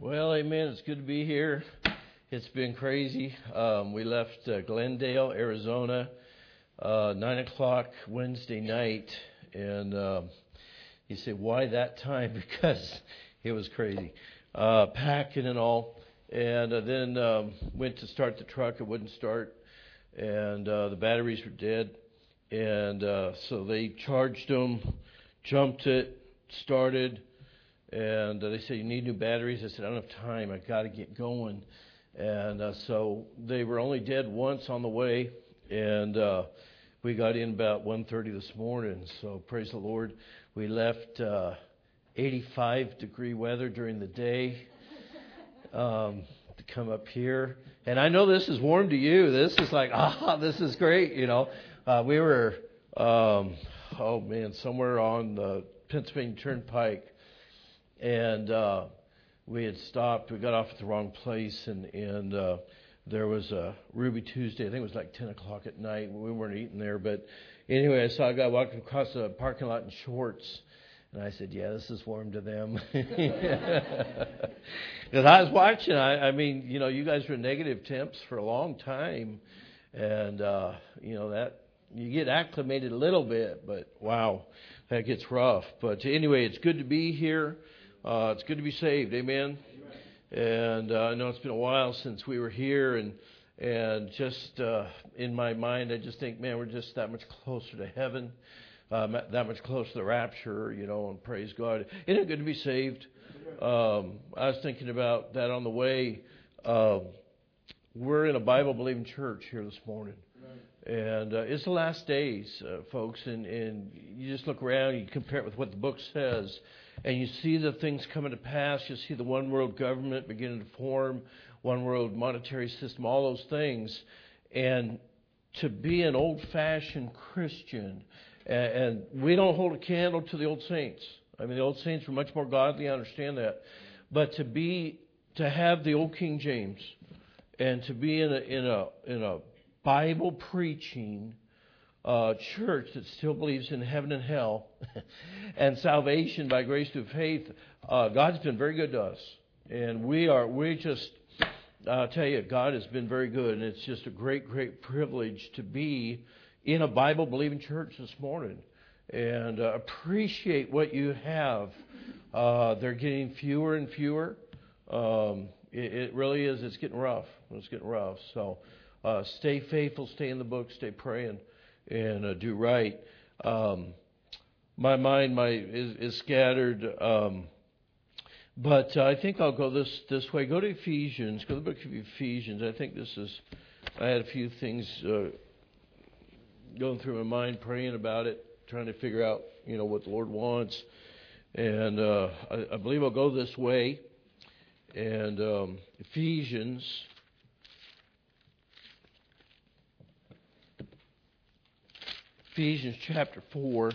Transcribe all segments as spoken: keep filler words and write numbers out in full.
Well, amen. It's good to be here. It's been crazy. Um, we left uh, Glendale, Arizona, uh, nine o'clock Wednesday night. And um, you say, why that time? Because it was crazy. Uh, packing and all. And uh, then um, went to start the truck. It wouldn't start. And uh, the batteries were dead. And uh, so they charged them, jumped it, started. And uh, they said, you need new batteries. I said, I don't have time. I got to get going. And uh, so they were only dead once on the way. And uh, we got in about one thirty this morning. So praise the Lord. We left uh, eighty-five degree weather during the day um, to come up here. And I know this is warm to you. This is like, ah, this is great. You know, uh, we were, um, oh man, somewhere on the Pennsylvania Turnpike. And uh, we had stopped. We got off at the wrong place, and and uh, there was a Ruby Tuesday. I think it was like ten o'clock at night. We weren't eating there, but anyway, I saw a guy walking across the parking lot in shorts, and I said, "Yeah, this is warm to them." Because I was watching. I, I mean, you know, you guys were negative temps for a long time, and uh, you know that you get acclimated a little bit, but wow, that gets rough. But anyway, it's good to be here. Uh, it's good to be saved, amen. And uh, I know it's been a while since we were here, and and just uh, in my mind, I just think, man, we're just that much closer to heaven, um, that much closer to the rapture, you know. And praise God, isn't it good to be saved? Um, I was thinking about that on the way. Uh, we're in a Bible-believing church here this morning. And uh, it's the last days, uh, folks, and, and you just look around, you compare it with what the book says, and you see the things coming to pass. You see the one world government beginning to form, one world monetary system, all those things. And to be an old-fashioned Christian, and, and we don't hold a candle to the old saints. I mean, the old saints were much more godly, I understand that. But to be, to have the old King James, and to be in a in a in a Bible preaching uh, church that still believes in heaven and hell and salvation by grace through faith, uh, God's been very good to us, and we are we just uh, tell you, God has been very good, and it's just a great, great privilege to be in a Bible believing church this morning, and uh, appreciate what you have. Uh, they're getting fewer and fewer. Um, it, it really is. It's getting rough. It's getting rough. So. Uh, stay faithful, stay in the book, stay praying, and uh, do right. Um, my mind my is, is scattered, um, but uh, I think I'll go this this way. Go to Ephesians. Go to the book of Ephesians. I think this is. I had a few things uh, going through my mind, praying about it, trying to figure out, you know, what the Lord wants, and uh, I, I believe I'll go this way. And um, Ephesians. Ephesians chapter four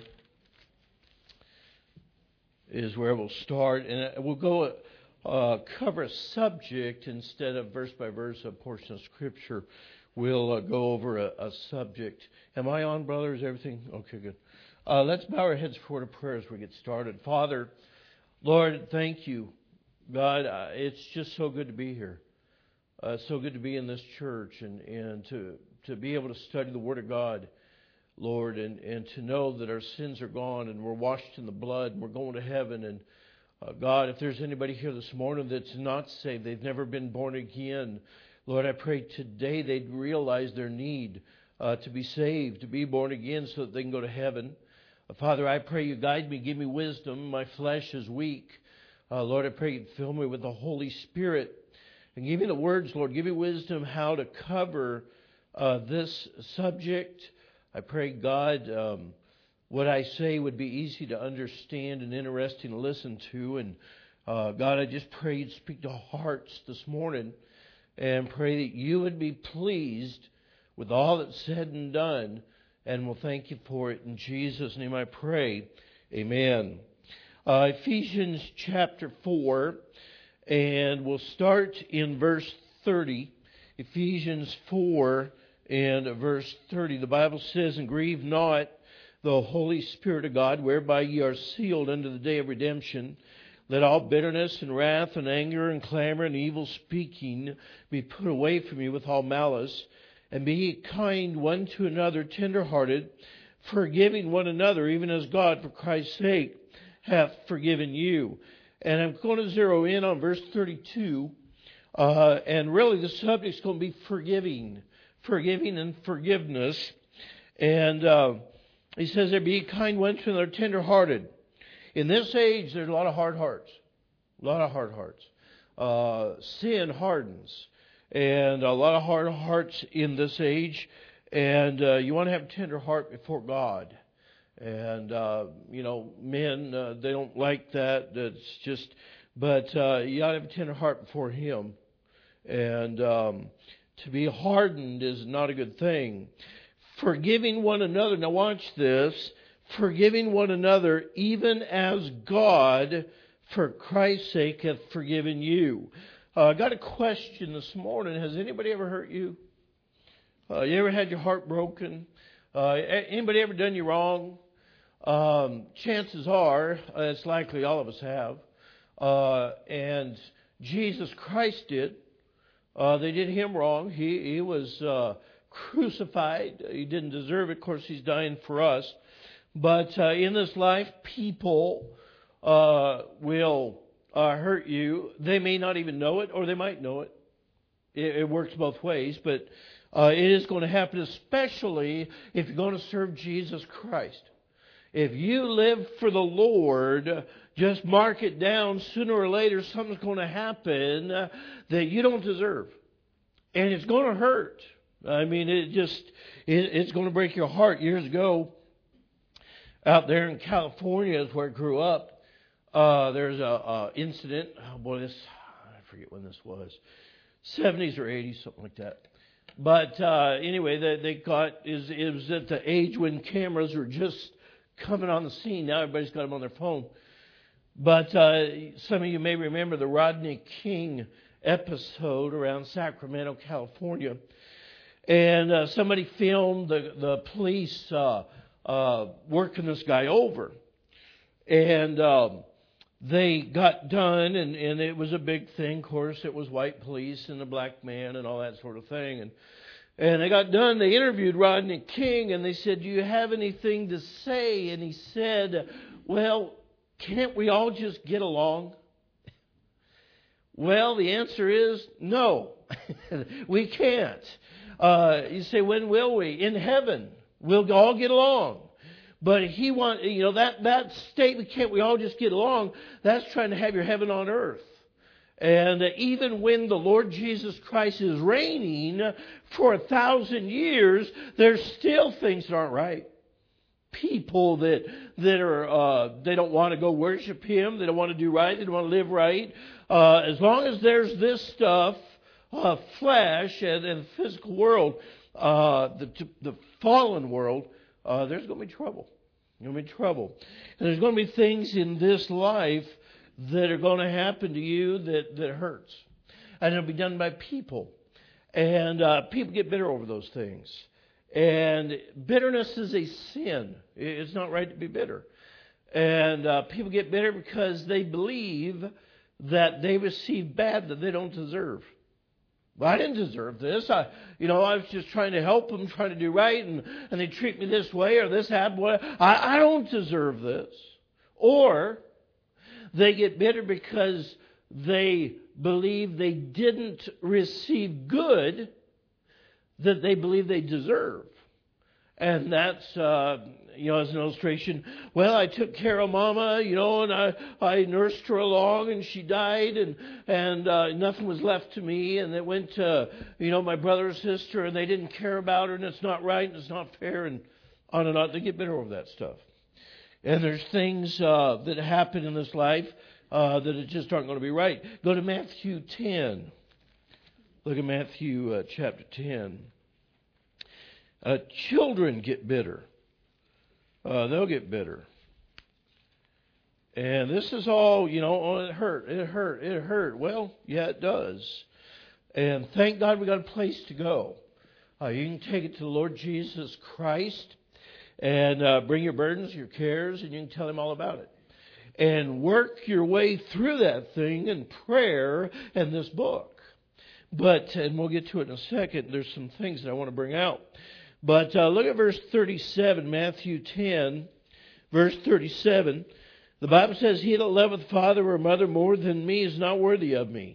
is where we'll start, and we'll go uh, cover a subject instead of verse by verse, a portion of Scripture. We'll uh, go over a, a subject. Am I on, brother? Is everything okay? Good. Uh, let's bow our heads before the prayer as we get started. Father, Lord, thank you, God. Uh, it's just so good to be here. Uh, it's so good to be in this church and and to to be able to study the Word of God. Lord, and, and to know that our sins are gone and we're washed in the blood and we're going to heaven. And uh, God, if there's anybody here this morning that's not saved, they've never been born again, Lord, I pray today they'd realize their need uh, to be saved, to be born again so that they can go to heaven. Uh, Father, I pray you guide me, give me wisdom. My flesh is weak. Uh, Lord, I pray you'd fill me with the Holy Spirit and give me the words, Lord. Give me wisdom how to cover uh, this subject. I pray, God, um, what I say would be easy to understand and interesting to listen to. And uh, God, I just pray you'd speak to hearts this morning and pray that you would be pleased with all that's said and done. And we'll thank you for it. In Jesus' name I pray. Amen. Uh, Ephesians chapter four, and we'll start in verse thirty. Ephesians four. And verse thirty, the Bible says, and grieve not the Holy Spirit of God, whereby ye are sealed unto the day of redemption. Let all bitterness and wrath and anger and clamor and evil speaking be put away from you with all malice. And be ye kind one to another, tender-hearted, forgiving one another, even as God, for Christ's sake, hath forgiven you. And I'm going to zero in on verse thirty-two. Uh, and really the subject's going to be forgiving. Forgiving and forgiveness. And uh, he says there, be ye kind one to another, tender-hearted. In this age, there's a lot of hard hearts. A lot of hard hearts. Uh, sin hardens. And a lot of hard hearts in this age. And uh, you want to have a tender heart before God. And, uh, you know, men, uh, they don't like that. It's just, but uh, you ought to have a tender heart before Him. And um, to be hardened is not a good thing. Forgiving one another. Now watch this. Forgiving one another, even as God, for Christ's sake, hath forgiven you. Uh, I got a question this morning. Has anybody ever hurt you? Uh, you ever had your heart broken? Uh, anybody ever done you wrong? Um, chances are, uh, it's likely all of us have. Uh, and Jesus Christ did. Uh, they did Him wrong. He, he was uh, crucified. He didn't deserve it. Of course, He's dying for us. But uh, in this life, people uh, will uh, hurt you. They may not even know it, or they might know it. It, it works both ways, but uh, it is going to happen, especially if you're going to serve Jesus Christ. If you live for the Lord, just mark it down. Sooner or later, something's going to happen that you don't deserve. And it's going to hurt. I mean, it just, it, it's going to break your heart. Years ago, out there in California is where I grew up. Uh, there's a, a incident. Oh boy, this, I forget when this was. seventies or eighties, something like that. But uh, anyway, they, they got, is it was at the age when cameras were just coming on the scene. Now everybody's got them on their phone. But uh, some of you may remember the Rodney King episode around Sacramento, California. And uh, somebody filmed the, the police uh, uh, working this guy over. And um, they got done, and, and it was a big thing. Of course, it was white police and a black man and all that sort of thing. And And they got done, they interviewed Rodney King, and they said, do you have anything to say? And he said, well, can't we all just get along? Well, the answer is no, we can't. Uh, you say, when will we? In heaven, we'll all get along. But he want, you know, that, that statement, can't we all just get along? That's trying to have your heaven on earth. And even when the Lord Jesus Christ is reigning for a thousand years, there's still things that aren't right. People that that are uh, they don't want to go worship Him, they don't want to do right, they don't want to live right. Uh, as long as there's this stuff, uh, flesh and, and the physical world, uh, the the fallen world, uh, there's going to be trouble. There's going to be trouble, and there's going to be things in this life that are going to happen to you that, that hurts. And it'll be done by people. And uh, people get bitter over those things. And bitterness is a sin. It's not right to be bitter. And uh, people get bitter because they believe that they receive bad that they don't deserve. Well, I didn't deserve this. I, you know, I was just trying to help them, trying to do right, and, and they treat me this way or this happened. I, I don't deserve this. Or they get bitter because they believe they didn't receive good that they believe they deserve. And that's, uh, you know, as an illustration, well, I took care of Mama, you know, and I, I nursed her along, and she died, and, and uh, nothing was left to me, and it went to, you know, my brother or sister, and they didn't care about her, and it's not right, and it's not fair, and on and on. They get bitter over that stuff. And there's things uh, that happen in this life uh, that it just aren't going to be right. Go to Matthew ten. Look at Matthew uh, chapter ten. Uh, children get bitter. Uh, they'll get bitter. And this is all, you know, oh, it hurt, it hurt, it hurt. Well, yeah, it does. And thank God we got a place to go. Uh, you can take it to the Lord Jesus Christ. And uh, bring your burdens, your cares, and you can tell Him all about it. and work your way through that thing in prayer and this book. But, and we'll get to it in a second, there's some things that I want to bring out. But uh, look at verse thirty-seven, Matthew ten, verse thirty-seven. The Bible says, he that loveth father or mother more than me is not worthy of me.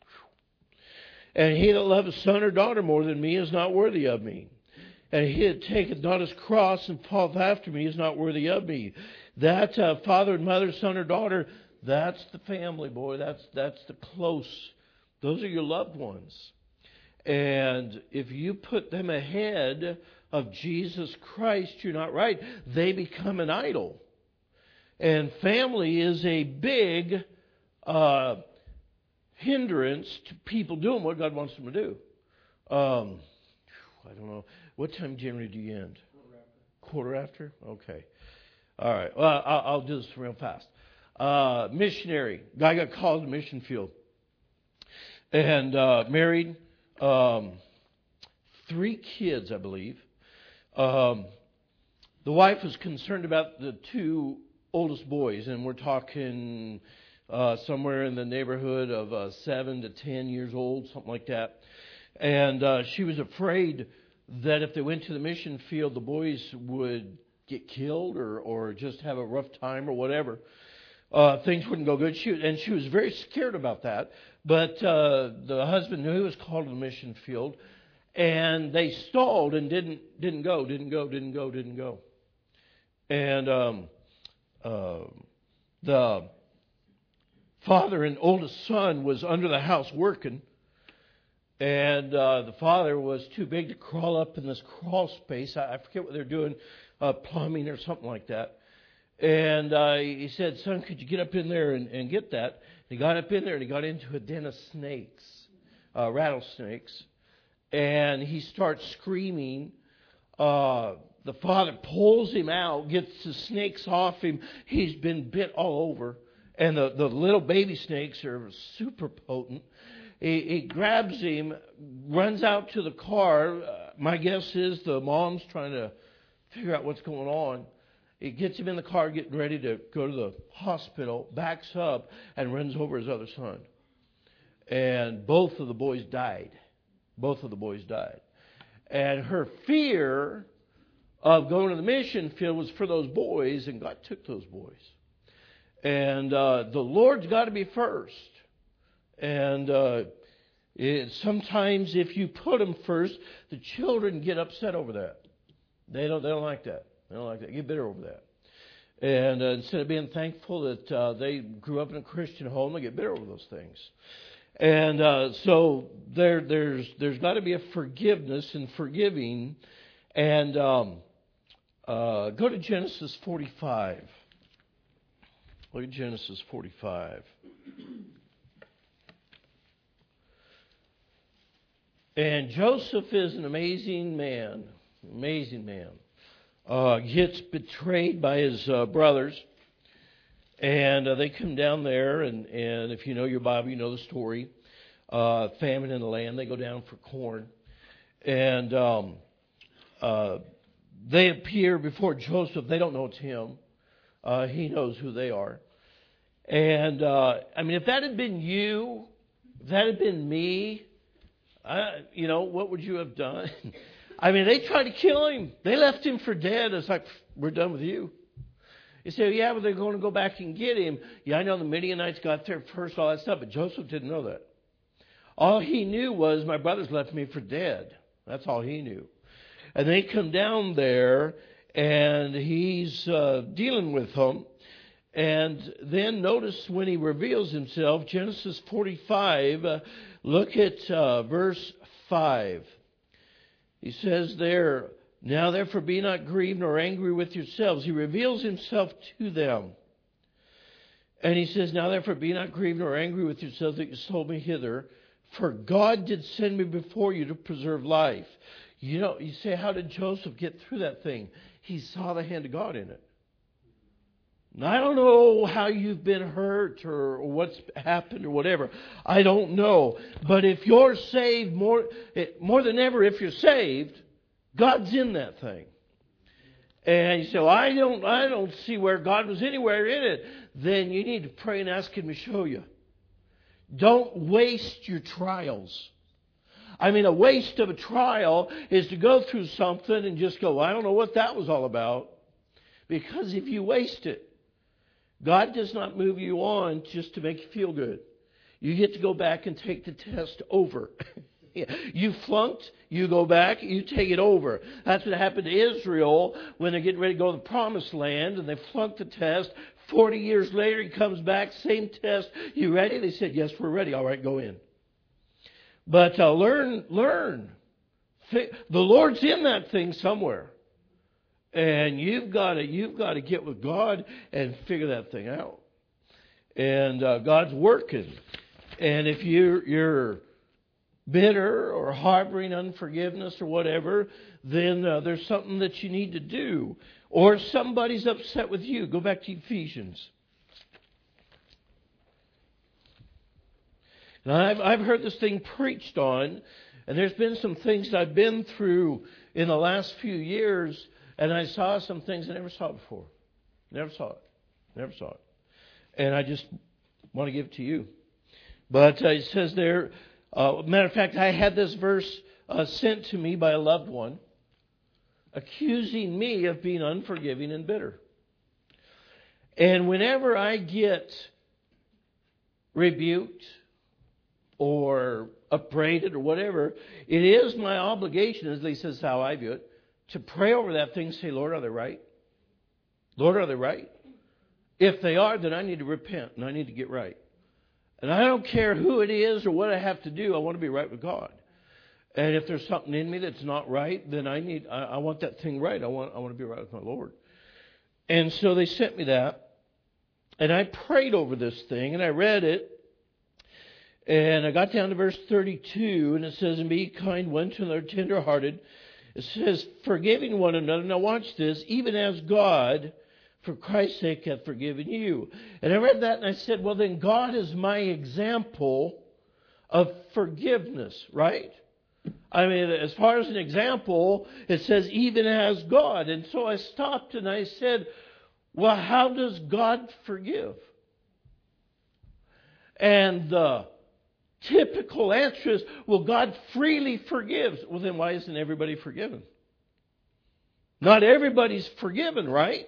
And he that loveth son or daughter more than me is not worthy of me. And he that taketh not his cross and falleth after me is not worthy of me. That uh, father and mother, son or daughter, that's the family, boy. That's that's the close. Those are your loved ones. And if you put them ahead of Jesus Christ, you're not right. They become an idol. And family is a big uh, hindrance to people doing what God wants them to do. Um, I don't know. What time generally do you end? Quarter after? Quarter after? Okay. All right. Well, I'll, I'll do this real fast. Uh, missionary. Guy got called to the mission field. And uh, married. Um, three kids, I believe. Um, the wife was concerned about the two oldest boys, and we're talking uh, somewhere in the neighborhood of uh, seven to ten years old, something like that. And uh, she was afraid that if they went to the mission field, the boys would get killed or, or just have a rough time or whatever. Uh, things wouldn't go good. She, and she was very scared about that. But uh, the husband knew he was called to the mission field, and they stalled and didn't didn't go, didn't go, didn't go, didn't go. And um, uh, the father and oldest son was under the house working. And uh, the father was too big to crawl up in this crawl space. I, I forget what they're doing, uh, plumbing or something like that. And uh, he said, son, could you get up in there and, and get that? He got up in there and he got into a den of snakes, uh, rattlesnakes. And he starts screaming. Uh, the father pulls him out, gets the snakes off him. He's been bit all over. And the, the little baby snakes are super potent. He, he grabs him, runs out to the car. Uh, my guess is the mom's trying to figure out what's going on. He gets him in the car, getting ready to go to the hospital, backs up, and runs over his other son. And both of the boys died. Both of the boys died. And her fear of going to the mission field was for those boys, and God took those boys. And uh, the Lord's got to be first. And uh, it, sometimes if you put them first, the children get upset over that. They don't. They don't like that. They don't like that. Get bitter over that. And uh, instead of being thankful that uh, they grew up in a Christian home, they get bitter over those things. And uh, so there, there's there's got to be a forgiveness and forgiving. And um, uh, go to Genesis forty-five. Look at Genesis forty-five. And Joseph is an amazing man, amazing man. Uh, gets betrayed by his uh, brothers, and uh, they come down there, and, and if you know your Bible, you know the story. Uh, famine in the land, they go down for corn, and um, uh, they appear before Joseph. They don't know it's him. Uh, he knows who they are. And, uh, I mean, if that had been you, if that had been me, I, you know, what would you have done? I mean, they tried to kill him. They left him for dead. It's like, we're done with you. You say, yeah, but they're going to go back and get him. Yeah, I know the Midianites got there first, all that stuff, but Joseph didn't know that. All he knew was, my brothers left me for dead. That's all he knew. And they come down there, and he's uh, dealing with them. And then notice when he reveals himself, Genesis forty-five, uh, look at uh, verse five. He says there, now therefore be not grieved nor angry with yourselves. He reveals himself to them. And he says, now therefore be not grieved nor angry with yourselves that you sold me hither. For God did send me before you to preserve life. You know, you say, how did Joseph get through that thing? He saw the hand of God in it. Now, I don't know how you've been hurt or what's happened or whatever. I don't know. But if you're saved, more more than ever, if you're saved, God's in that thing. and you say, well, I don't, I don't see where God was anywhere in it, then you need to pray and ask Him to show you. Don't waste your trials. I mean, a waste of a trial is to go through something and just go, well, I don't know what that was all about. Because if you waste it, God does not move you on just to make you feel good. You get to go back and take the test over. You flunked, you go back, you take it over. That's what happened to Israel when they're getting ready to go to the promised land, and they flunked the test. Forty years later, he comes back, same test. You ready? They said, yes, we're ready. All right, go in. But uh, learn, learn. The Lord's in that thing somewhere. And you've got to, you've got to get with God and figure that thing out. And uh, God's working. And if you're, you're bitter or harboring unforgiveness or whatever, then uh, there's something that you need to do. Or somebody's upset with you. Go back to Ephesians. Now, I've, I've heard this thing preached on, and there's been some things that I've been through in the last few years, and I saw some things I never saw before. Never saw it. Never saw it. And I just want to give it to you. But uh, it says there, uh, matter of fact, I had this verse uh, sent to me by a loved one, accusing me of being unforgiving and bitter. And whenever I get rebuked or upbraided or whatever, it is my obligation, at least that's how I view it, to pray over that thing and say, Lord, are they right? Lord, are they right? If they are, then I need to repent and I need to get right. And I don't care who it is or what I have to do. I want to be right with God. And if there's something in me that's not right, then I need, I, I want that thing right. I want, I want to be right with my Lord. And so they sent me that. And I prayed over this thing and I read it. And I got down to verse thirty-two, and it says, and be kind one to another, tender-hearted. It says, forgiving one another. Now watch this. Even as God, for Christ's sake, hath forgiven you. And I read that and I said, well, then God is my example of forgiveness, right? I mean, as far as an example, it says, even as God. And so I stopped and I said, well, how does God forgive? And the typical answer is, well, God freely forgives. Well, then why isn't everybody forgiven? Not everybody's forgiven, right?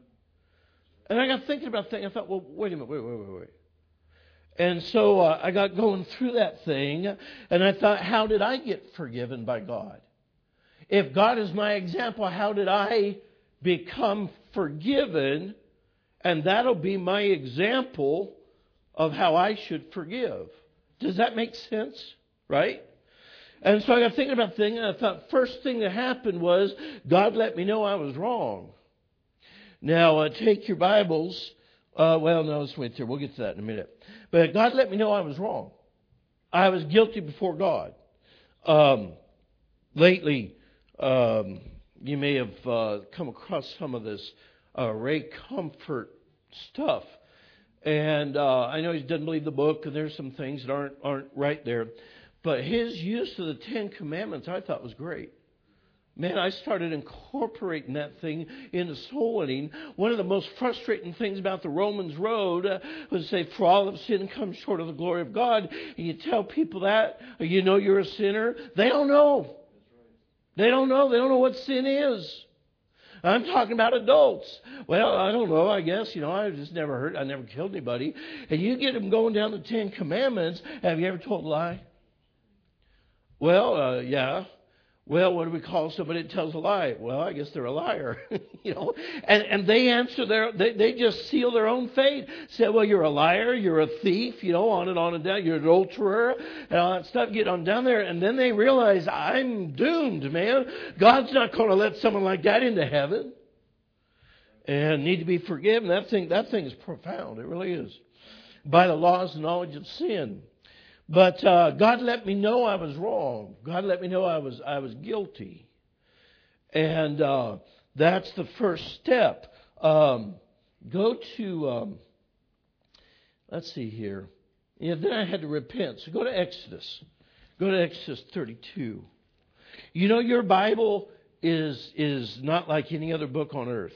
And I got thinking about things. I thought, well, wait a minute, wait, wait, wait, wait. And so uh, I got going through that thing, and I thought, how did I get forgiven by God? If God is my example, how did I become forgiven? And that'll be my example of how I should forgive. Does that make sense? Right? And so I got thinking about things, and I thought, first thing that happened was God let me know I was wrong. Now, uh, take your Bibles. Uh, well, no, let's wait there. We'll get to that in a minute. But God let me know I was wrong. I was guilty before God. Um, lately, um, you may have uh, come across some of this uh, Ray Comfort stuff. And uh, I know he doesn't believe the book, and there's some things that aren't aren't right there. But his use of the Ten Commandments I thought was great. Man, I started incorporating that thing into soul winning. One of the most frustrating things about the Romans road uh, was to say, for all have sinned and come short of the glory of God. And you tell people that, or you know you're a sinner. They don't know. They don't know. They don't know what sin is. I'm talking about adults. Well, I don't know, I guess. You know, I just never heard, I never killed anybody. And you get them going down the Ten Commandments. Have you ever told a lie? Well, uh, yeah. Well, what do we call somebody that tells a lie? Well, I guess they're a liar. you know, and, and they answer their, they, they just seal their own fate. Say, well, you're a liar, you're a thief, you know, on and on and down, you're an adulterer, and all that stuff. Get on down there, and then they realize, I'm doomed, man. God's not going to let someone like that into heaven. And need to be forgiven. That thing, that thing is profound. It really is. By the laws and knowledge of sin. But uh, God let me know I was wrong. God let me know I was I was guilty. And uh, that's the first step. Um, go to, um, let's see here. Yeah, then I had to repent. So go to Exodus. Go to Exodus thirty-two. You know, your Bible is is not like any other book on earth.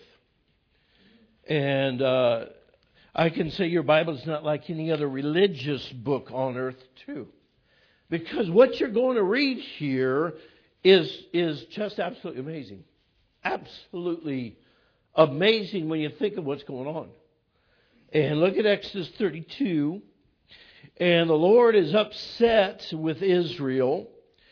And uh, I can say your Bible is not like any other religious book on earth too. Because what you're going to read here is is just absolutely amazing. Absolutely amazing when you think of what's going on. And look at Exodus thirty-two. And the Lord is upset with Israel.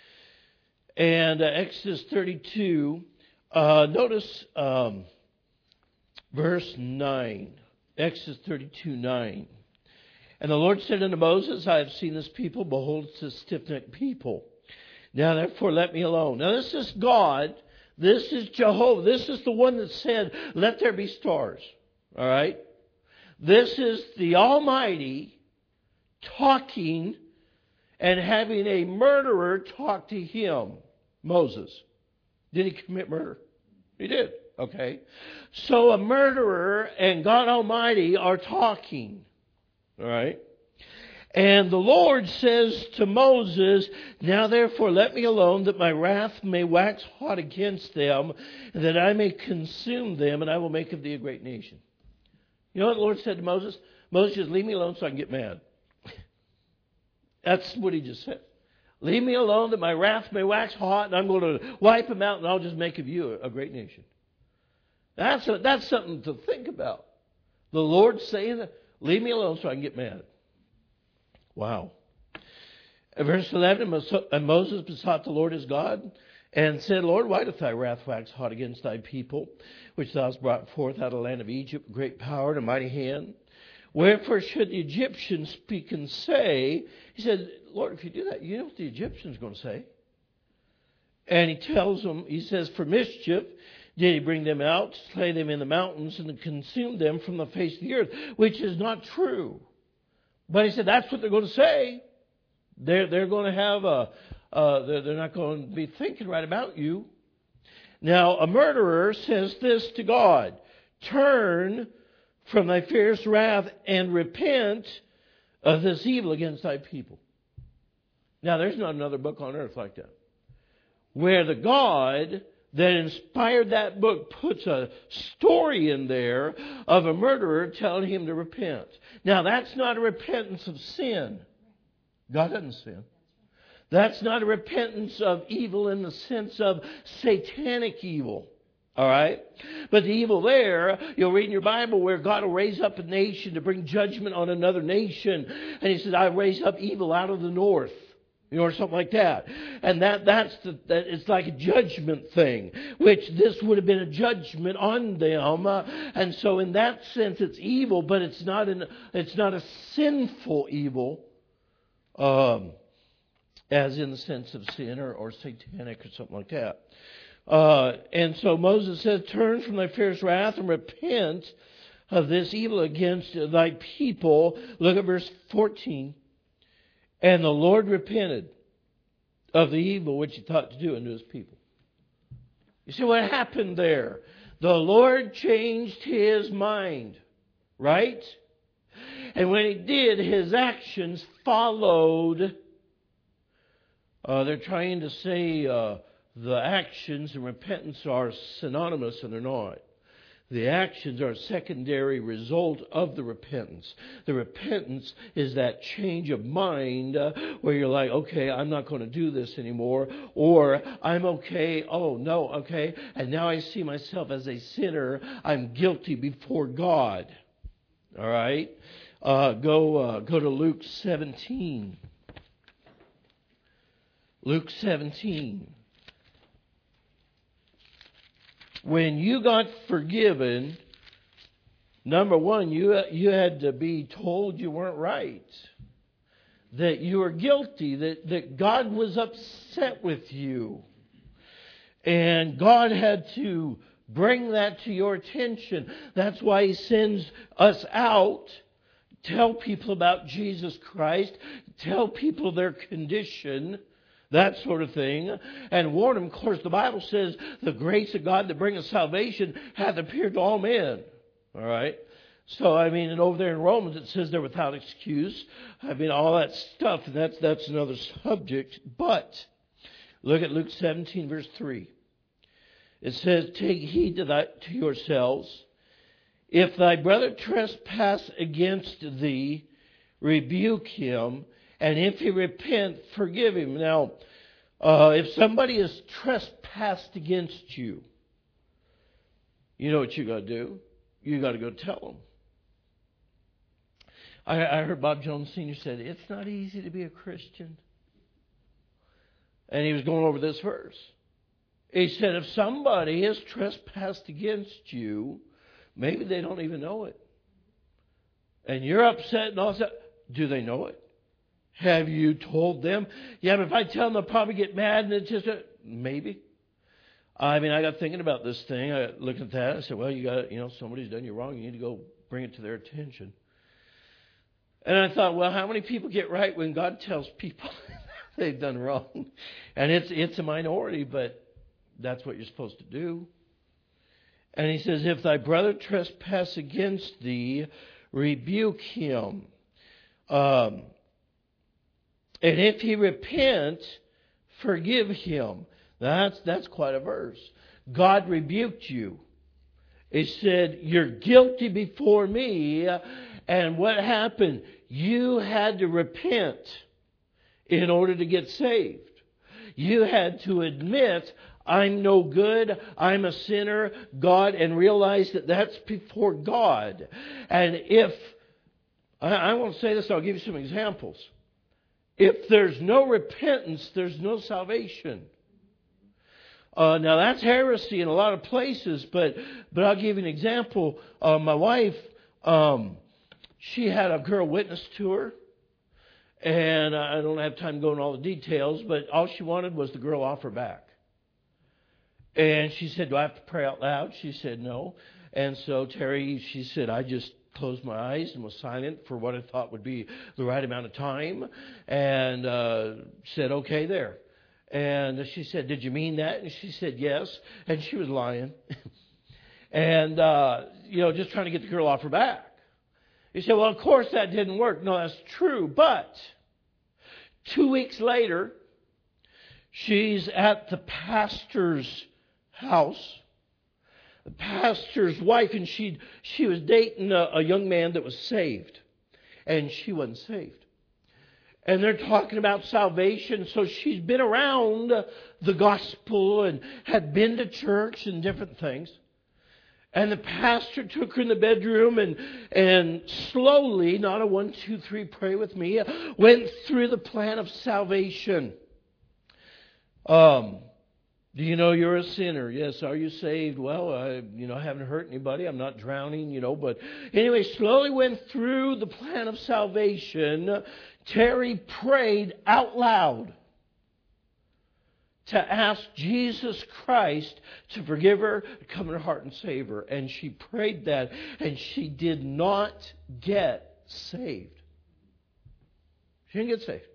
And uh, Exodus thirty-two, uh, notice um, verse nine. Exodus thirty-two, nine. And the Lord said unto Moses, I have seen this people, behold, it's a stiff-necked people. Now therefore let me alone. Now this is God. This is Jehovah. This is the one that said, let there be stars. All right? This is the Almighty talking and having a murderer talk to him, Moses. Did he commit murder? He did. Okay. So a murderer and God Almighty are talking. All right. And the Lord says to Moses, now therefore let me alone, that my wrath may wax hot against them, and that I may consume them, and I will make of thee a great nation. You know what the Lord said to Moses? Moses, just leave me alone so I can get mad. That's what he just said. Leave me alone that my wrath may wax hot, and I'm going to wipe them out, and I'll just make of you a great nation. That's a, that's something to think about. The Lord saying, leave me alone so I can get mad. Wow. In verse eleven, and Moses besought the Lord his God, and said, Lord, why doth thy wrath wax hot against thy people, which thou hast brought forth out of the land of Egypt, with great power and a mighty hand? Wherefore should the Egyptians speak and say, he said, Lord, if you do that, you know what the Egyptians are going to say. And he tells them, he says, for mischief did he bring them out, to slay them in the mountains, and to consume them from the face of the earth, which is not true. But he said, that's what they're going to say. They're, they're going to have a, uh, they're, they're not going to be thinking right about you. Now, a murderer says this to God, turn from thy fierce wrath and repent of this evil against thy people. Now, there's not another book on earth like that, where the God that inspired that book puts a story in there of a murderer telling him to repent. Now, that's not a repentance of sin. God doesn't sin. That's not a repentance of evil in the sense of satanic evil. All right? But the evil there, you'll read in your Bible where God will raise up a nation to bring judgment on another nation. And he says, I raise up evil out of the north. You know, or something like that. And that that's the, that it's like a judgment thing, which this would have been a judgment on them. Uh, and so in that sense, it's evil, but it's not an it's not a sinful evil, um, as in the sense of sin or, or satanic or something like that. Uh, and so Moses said, turn from thy fierce wrath and repent of this evil against thy people. Look at verse fourteen. And the Lord repented of the evil which he thought to do unto his people. You see what happened there? The Lord changed his mind, right? And when he did, his actions followed. Uh, they're trying to say uh, the actions and repentance are synonymous, and they're not. The actions are a secondary result of the repentance. The repentance is that change of mind uh, where you're like, okay, I'm not going to do this anymore. Or I'm okay. Oh, no, okay. And now I see myself as a sinner. I'm guilty before God. All right. Uh, go, uh, go to Luke seventeen. Luke seventeen. When you got forgiven, number one, you you had to be told you weren't right, that you were guilty, that, that God was upset with you. And God had to bring that to your attention. That's why He sends us out, tell people about Jesus Christ, tell people their condition, that sort of thing, and warn them. Of course, the Bible says the grace of God that bringeth salvation hath appeared to all men. All right? So, I mean, and over there in Romans it says they're without excuse. I mean, all that stuff, and that's, that's another subject. But, look at Luke seventeen, verse three. It says, take heed to, thy, to yourselves. If thy brother trespass against thee, rebuke him, and if he repent, forgive him. Now, uh, if somebody has trespassed against you, you know what you got to do? You got to go tell them. I, I heard Bob Jones Senior said, it's not easy to be a Christian. And he was going over this verse. He said, if somebody has trespassed against you, maybe they don't even know it. And you're upset and all that. Do they know it? Have you told them? Yeah, but if I tell them, they'll probably get mad and it's just a, maybe. I mean, I got thinking about this thing. I looked at that. I said, well, you got, you know, somebody's done you wrong. You need to go bring it to their attention. And I thought, well, how many people get right when God tells people they've done wrong? And it's it's a minority, but that's what you're supposed to do. And he says, if thy brother trespass against thee, rebuke him. Um, and if he repent, forgive him. That's that's quite a verse. God rebuked you. He said, you're guilty before me. And what happened? You had to repent in order to get saved. You had to admit, I'm no good, I'm a sinner, God, and realize that that's before God. And if, I, I won't say this, I'll give you some examples. If there's no repentance, there's no salvation. Uh, now that's heresy in a lot of places, but but I'll give you an example. Uh, my wife, um, she had a girl witness to her, and I don't have time to go into all the details, but all she wanted was the girl off her back. And she said, do I have to pray out loud? She said, no. And so Terry, she said, I just closed my eyes and was silent for what I thought would be the right amount of time, and uh, said, okay, there. And she said, did you mean that? And she said, yes. And she was lying. and, uh, you know, just trying to get the girl off her back. You say, well, of course that didn't work. No, that's true. But two weeks later, she's at the pastor's house. The pastor's wife, and she she was dating a, a young man that was saved. And she wasn't saved. And they're talking about salvation. So she's been around the gospel and had been to church and different things. And the pastor took her in the bedroom and, and slowly, not a one, two, three, pray with me, went through the plan of salvation. Um, do you know you're a sinner? Yes. Are you saved? Well, I, you know, I haven't hurt anybody. I'm not drowning, you know. But anyway, slowly went through the plan of salvation. Terry prayed out loud to ask Jesus Christ to forgive her, to come in her heart and save her. And she prayed that, and she did not get saved. She didn't get saved.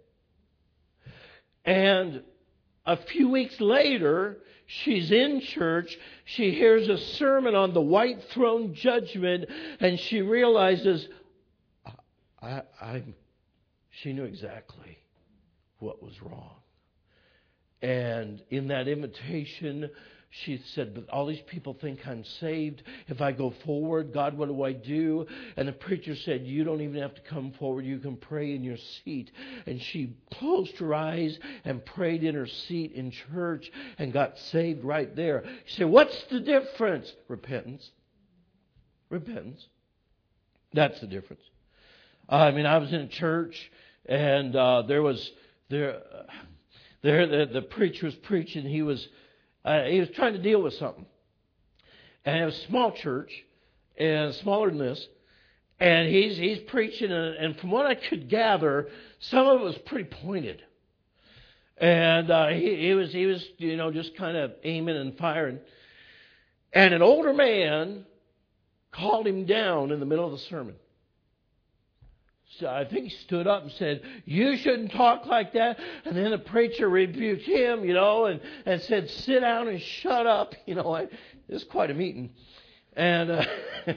And a few weeks later, she's in church. She hears a sermon on the white throne judgment, and she realizes, I, I'm. She knew exactly what was wrong. And in that invitation, she said, but all these people think I'm saved. If I go forward, God, what do I do? And the preacher said, you don't even have to come forward. You can pray in your seat. And she closed her eyes and prayed in her seat in church and got saved right there. She said, what's the difference? Repentance. Repentance. That's the difference. I mean, I was in a church, and uh, there was there, uh, there the, the preacher was preaching. He was uh, he was trying to deal with something, and it was a small church, and smaller than this. And he's he's preaching, and, and from what I could gather, some of it was pretty pointed. And uh, he, he was he was you know just kind of aiming and firing. And an older man called him down in the middle of the sermon. So I think he stood up and said, you shouldn't talk like that. And then the preacher rebuked him, you know, and, and said, sit down and shut up. You know, I, it was quite a meeting. And uh,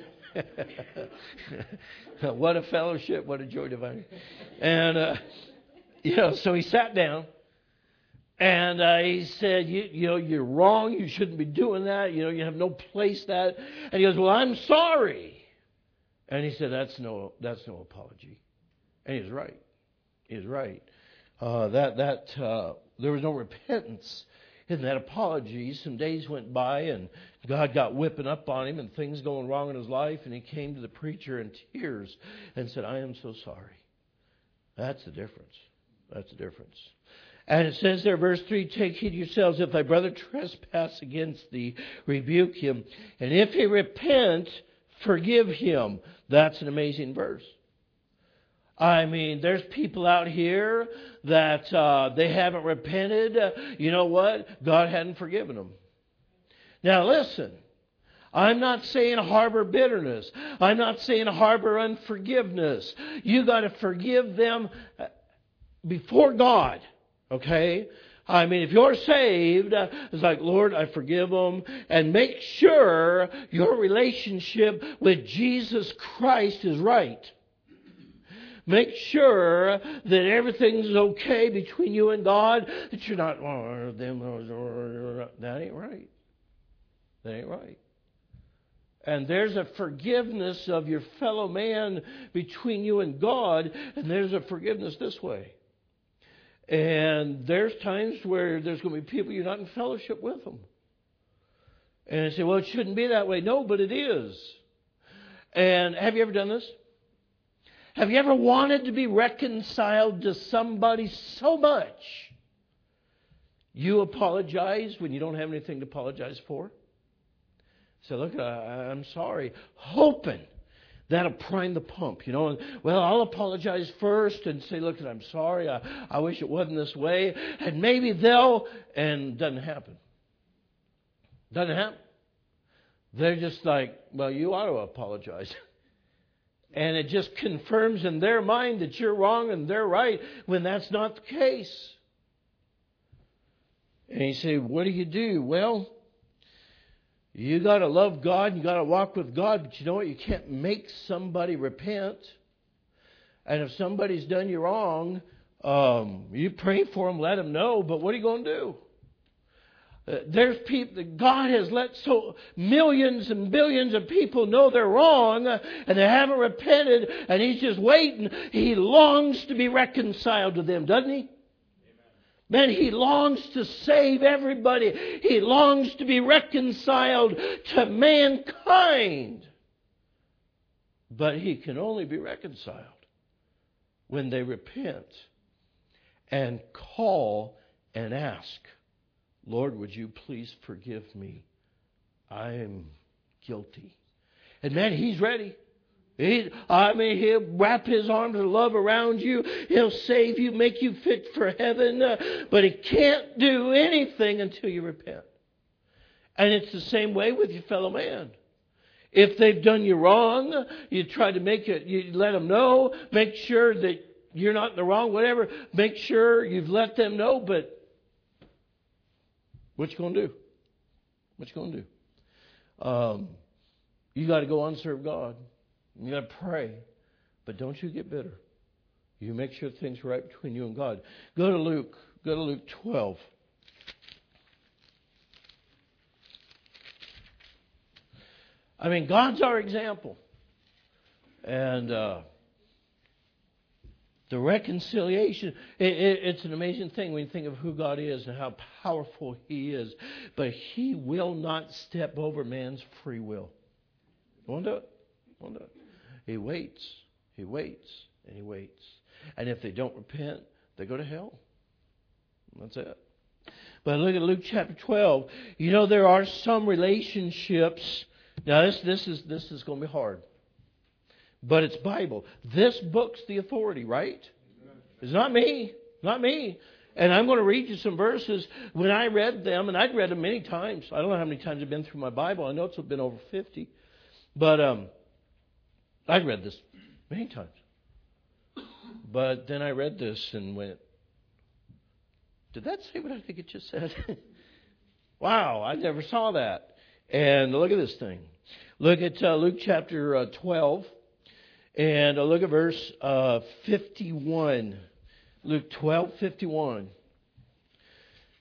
what a fellowship, what a joy divine. And, uh, you know, so he sat down. And uh, he said, you, you know, you're wrong. You shouldn't be doing that. You know, you have no place that. And he goes, well, I'm sorry. And he said, that's no, that's no apology. And he was right. He was right. Uh, that that uh, there was no repentance in that apology. Some days went by, and God got whipping up on him, and things going wrong in his life. And he came to the preacher in tears and said, I am so sorry. That's the difference. That's the difference. And it says there, verse three, take heed to yourselves, if thy brother trespass against thee, rebuke him. And if he repent, forgive him. That's an amazing verse. I mean, there's people out here that uh, they haven't repented. Uh, you know what? God hadn't forgiven them. Now listen, I'm not saying harbor bitterness. I'm not saying harbor unforgiveness. You got to forgive them before God. Okay? I mean, if you're saved, uh, it's like, Lord, I forgive them. And make sure your relationship with Jesus Christ is right. Make sure that everything's okay between you and God. That you're not, oh, them, that ain't right. That ain't right. And there's a forgiveness of your fellow man between you and God. And there's a forgiveness this way. And there's times where there's going to be people you're not in fellowship with them. And I say, well, it shouldn't be that way. No, but it is. And have you ever done this? Have you ever wanted to be reconciled to somebody so much you apologize when you don't have anything to apologize for? So look, I, I'm sorry. Hoping that'll prime the pump, you know. And, well, I'll apologize first and say, look, I'm sorry. I, I wish it wasn't this way. And maybe they'll, and it doesn't happen. Doesn't happen. They're just like, well, you ought to apologize. And it just confirms in their mind that you're wrong and they're right when that's not the case. And you say, what do you do? Well, you got to love God. You got to walk with God. But you know what? You can't make somebody repent. And if somebody's done you wrong, um, you pray for them, let them know. But what are you going to do? Uh, there's people that God has let so millions and billions of people know they're wrong uh, and they haven't repented, and He's just waiting. He longs to be reconciled to them, doesn't He? Amen. Man, He longs to save everybody. He longs to be reconciled to mankind. But He can only be reconciled when they repent and call and ask, Lord, would you please forgive me? I am guilty. And man, He's ready. He, I mean, He'll wrap His arms of love around you. He'll save you, make you fit for heaven. Uh, but He can't do anything until you repent. And it's the same way with your fellow man. If they've done you wrong, you try to make it, you let them know. Make sure that you're not in the wrong, whatever. Make sure you've let them know, but what you going to do? What you going to do? Um, you got to go on and serve God. You got to pray. But don't you get bitter. You make sure things are right between you and God. Go to Luke. Go to Luke twelve. I mean, God's our example. And uh, the reconciliation, it, it, it's an amazing thing when you think of who God is and how powerful He is. But He will not step over man's free will. Won't do it. Won't do it. He waits. He waits. And He waits. And if they don't repent, they go to hell. That's it. But look at Luke chapter twelve. You know, there are some relationships. Now, this, this is this is going to be hard. But it's Bible. This book's the authority, right? It's not me. Not me. And I'm going to read you some verses. When I read them, and I'd read them many times. I don't know how many times I've been through my Bible. I know it's been over fifty. But um, I'd read this many times. But then I read this and went, did that say what I think it just said? Wow, I never saw that. And look at this thing. Look at uh, Luke chapter uh, twelve. And uh, look at verse uh, fifty-one. Luke twelve fifty-one.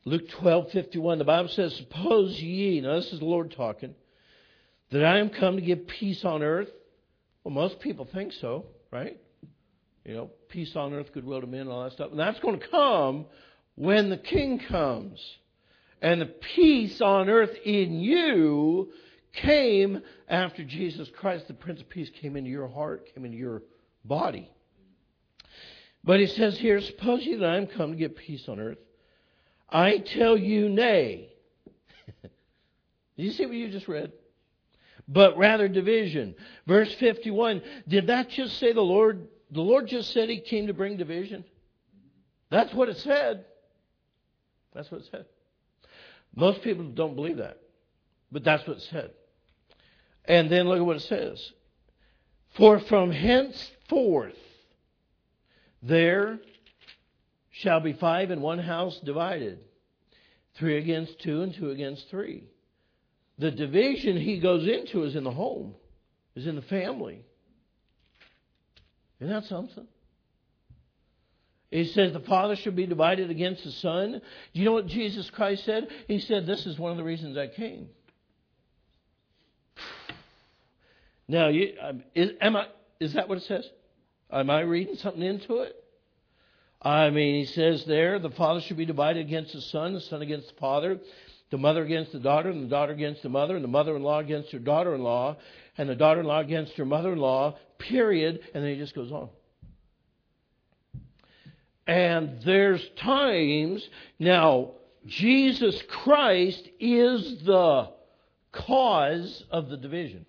Luke twelve fifty-one, the Bible says, suppose ye, now this is the Lord talking, that I am come to give peace on earth. Well, most people think so, right? You know, peace on earth, goodwill to men, and all that stuff. And that's going to come when the King comes. And the peace on earth in you came after Jesus Christ, the Prince of Peace, came into your heart, came into your body. But he says here, suppose ye that I am come to give peace on earth. I tell you nay. Did you see what you just read? But rather division. Verse fifty-one, did that just say the Lord? The Lord just said He came to bring division? That's what it said. That's what it said. Most people don't believe that. But that's what it said. And then look at what it says. For from henceforth there shall be five in one house divided. Three against two and two against three. The division he goes into is in the home. Is in the family. Isn't that something? He says the Father shall be divided against the Son. Do you know what Jesus Christ said? He said, this is one of the reasons I came. Now, you, is, am I, is that what it says? Am I reading something into it? I mean, he says there, the Father shall be divided against the Son, the Son against the Father, the mother against the daughter, and the daughter against the mother, and the mother-in-law against her daughter-in-law, and the daughter-in-law against her mother-in-law, period. And then he just goes on. And there's times, now, Jesus Christ is the cause of the division.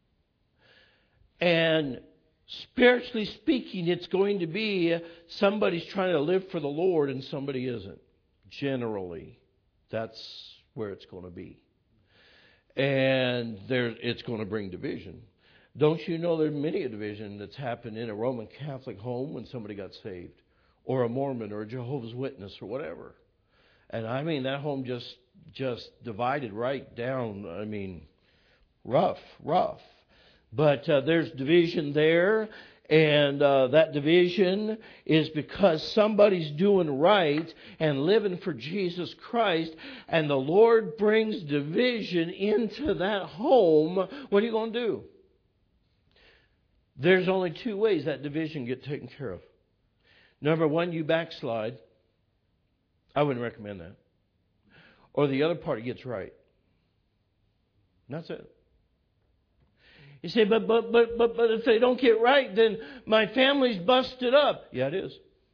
And spiritually speaking, it's going to be somebody's trying to live for the Lord and somebody isn't. Generally, that's where it's going to be. And there, it's going to bring division. Don't you know there's many a division that's happened in a Roman Catholic home when somebody got saved? Or a Mormon or a Jehovah's Witness or whatever. And I mean, that home just just divided right down. I mean, rough, rough. But uh, there's division there. And uh, that division is because somebody's doing right and living for Jesus Christ. And the Lord brings division into that home. What are you going to do? There's only two ways that division get taken care of. Number one, you backslide. I wouldn't recommend that. Or the other party gets right. And that's it. You say, but, but, but, but, but if they don't get right, then my family's busted up. Yeah, it is.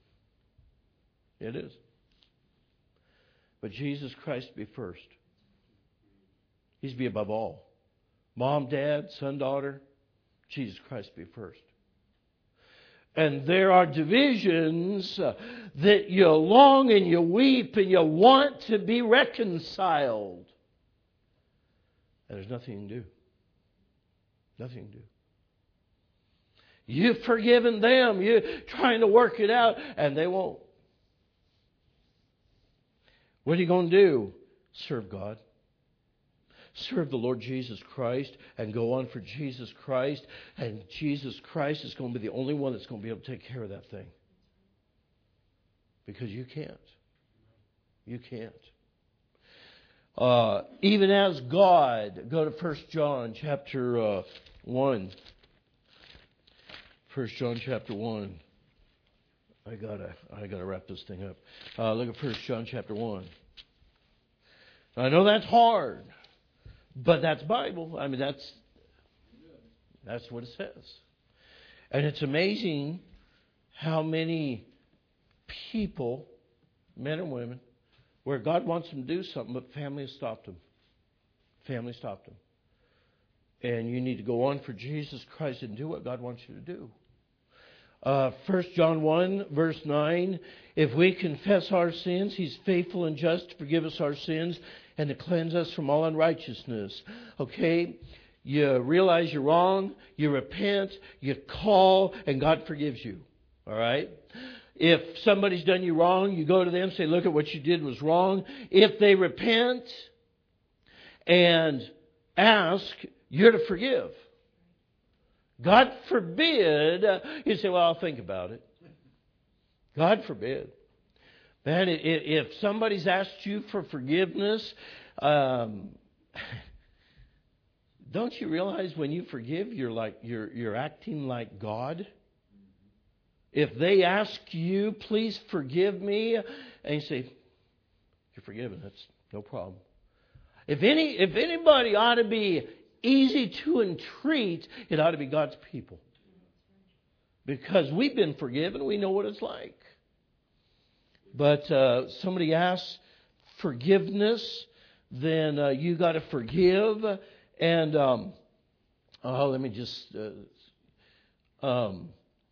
It is. But Jesus Christ be first. He's to be above all. Mom, dad, son, daughter, Jesus Christ be first. And there are divisions uh, that you long and you weep and you want to be reconciled. And there's nothing you can do. Nothing you can do. You've forgiven them. You're trying to work it out and they won't. What are you going to do? Serve God. Serve the Lord Jesus Christ and go on for Jesus Christ. And Jesus Christ is going to be the only one that's going to be able to take care of that thing. Because you can't. You can't. Uh, even as God, go to First John chapter uh, one. First John chapter one. I gotta, I gotta wrap this thing up. Uh, look at First John chapter one. I know that's hard. But that's Bible. I mean, that's that's what it says. And it's amazing how many people, men and women, where God wants them to do something, but family has stopped them. Family stopped them. And you need to go on for Jesus Christ and do what God wants you to do. Uh, First John one, verse nine, if we confess our sins, He's faithful and just to forgive us our sins and to cleanse us from all unrighteousness. Okay? You realize you're wrong, you repent, you call, and God forgives you. All right? If somebody's done you wrong, you go to them and say, look at what you did was wrong. If they repent and ask, you're to forgive. God forbid, you say, well, I'll think about it. God forbid. Man, if somebody's asked you for forgiveness, um, don't you realize when you forgive, you're like you're you're acting like God? If they ask you, please forgive me, and you say, you're forgiven, that's no problem. If any if anybody ought to be easy to entreat, it ought to be God's people. Because we've been forgiven, we know what it's like. But uh, somebody asks forgiveness, then uh, you got to forgive. And um, oh, let me just. Uh, um,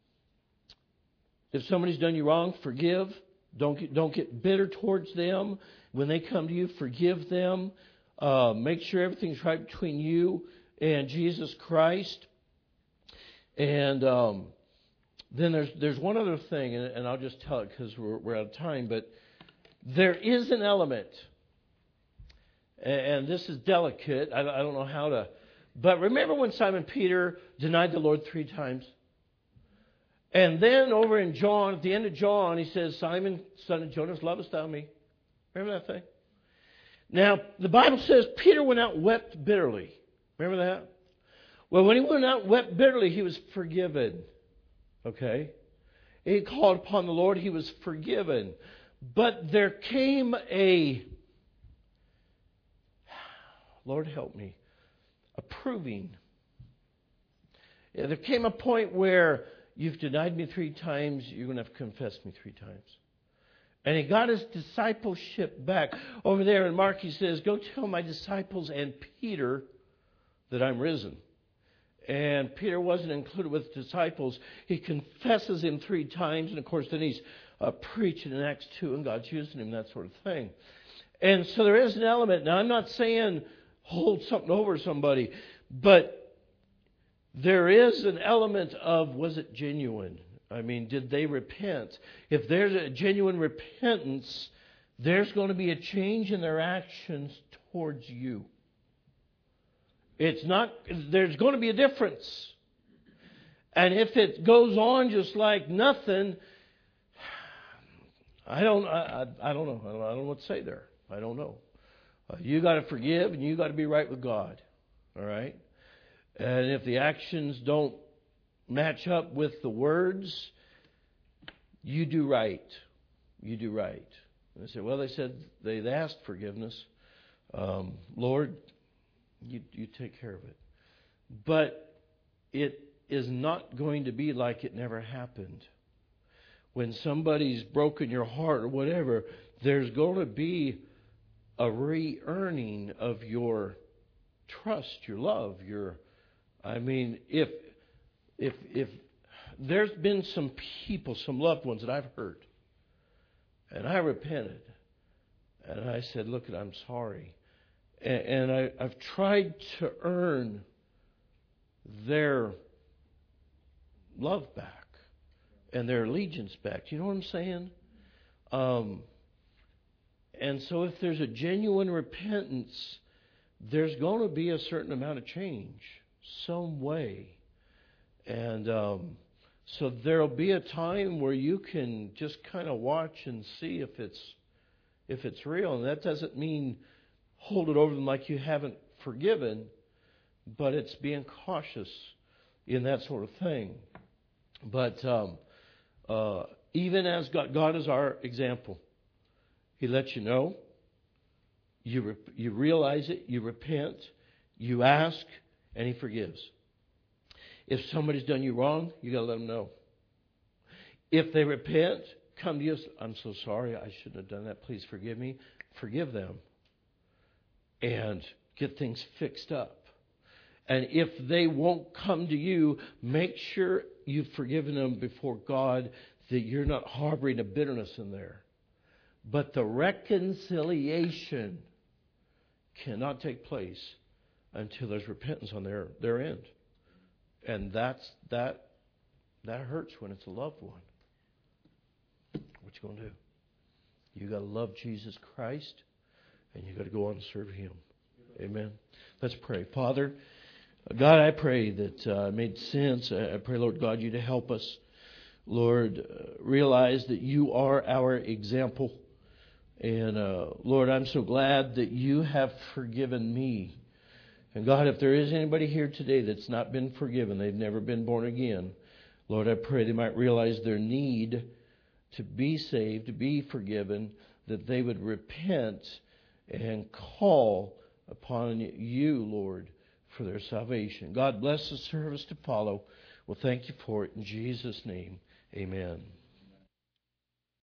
if somebody's done you wrong, forgive. Don't get, don't get bitter towards them. When they come to you, forgive them. Uh, make sure everything's right between you and Jesus Christ. And um, then there's there's one other thing, and, and I'll just tell it because we're, we're out of time. But there is an element, and, and this is delicate. I, I don't know how to. But remember when Simon Peter denied the Lord three times? And then over in John, at the end of John, he says, Simon, son of Jonas, lovest thou me? Remember that thing? Now, the Bible says Peter went out and wept bitterly. Remember that? Well, when he went out and wept bitterly, he was forgiven. Okay? He called upon the Lord, he was forgiven. But there came a, Lord help me, a proving. Yeah, there came a point where you've denied me three times, you're going to have to confess me three times. And he got his discipleship back. Over there in Mark, he says, go tell my disciples and Peter that I'm risen. And Peter wasn't included with the disciples. He confesses him three times. And, of course, then he's uh, preaching in Acts two, and God's using him, that sort of thing. And so there is an element. Now, I'm not saying hold something over somebody, but there is an element of, was it genuine? I mean, did they repent? If there's a genuine repentance, there's going to be a change in their actions towards you. It's not, there's going to be a difference. And if it goes on just like nothing, I don't, I, I, I don't know. I don't, I don't know what to say there. I don't know. Uh, you got to forgive and you got to be right with God. All right? And if the actions don't match up with the words, you do right. You do right. And they said, well, they said they asked forgiveness. Um, Lord, you, you take care of it. But it is not going to be like it never happened. When somebody's broken your heart or whatever, there's going to be a re-earning of your trust, your love, your... I mean, if if if there's been some people, some loved ones that I've hurt, and I repented, and I said, look, I'm sorry. And, and I, I've tried to earn their love back and their allegiance back. Do you know what I'm saying? Um, and so if there's a genuine repentance, there's going to be a certain amount of change. Some way. And um, so there'll be a time where you can just kind of watch and see if it's if it's real. And that doesn't mean hold it over them like you haven't forgiven, but it's being cautious in that sort of thing. But um, uh, even as God, God is our example, He lets you know, you re- you realize it, you repent, you ask, and He forgives. If somebody's done you wrong, you got to let them know. If they repent, come to you. I'm so sorry. I shouldn't have done that. Please forgive me. Forgive them. And get things fixed up. And if they won't come to you, make sure you've forgiven them before God, that you're not harboring a bitterness in there. But the reconciliation cannot take place until there's repentance on their, their end. And that's that that hurts when it's a loved one. What you gonna do? You gotta love Jesus Christ, and you gotta go on and serve Him. Amen. Let's pray. Father, God, I pray that uh, it made sense. I pray, Lord God, you to help us. Lord, uh, realize that you are our example. And uh, Lord, I'm so glad that you have forgiven me. And God, if there is anybody here today that's not been forgiven, they've never been born again, Lord, I pray they might realize their need to be saved, to be forgiven, that they would repent and call upon you, Lord, for their salvation. God bless the service to follow. Well, thank you for it. In Jesus' name, amen.